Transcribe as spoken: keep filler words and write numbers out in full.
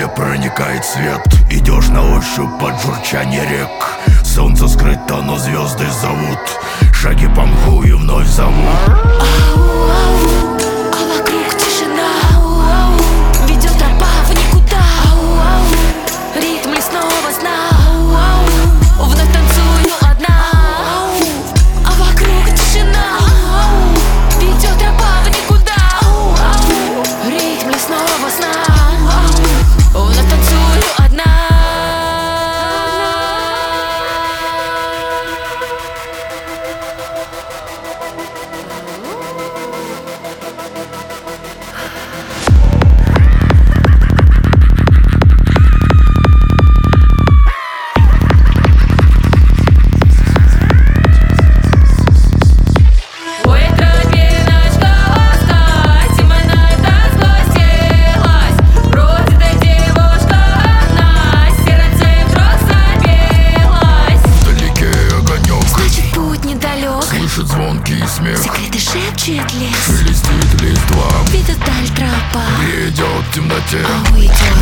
проникает свет. Идешь на ощупь под журчание рек. Солнце скрыто, но звезды зовут. Шаги по мху и вновь зовут. Ау-ау, а вокруг тишина. Ау-ау, ведет тропа в никуда. Ау-ау, ритм лесного сна. Ау-ау, вновь танцую одна. Ау-ау, а вокруг тишина. Ау-ау, ведет тропа в никуда. Ау-ау, ритм лесного сна. Ау-ау, вновь танцую одна. Слышит звонкий смех, Секреты шепчет лес, шелестит листва, видит даль тропа, идет в темноте. а уйдет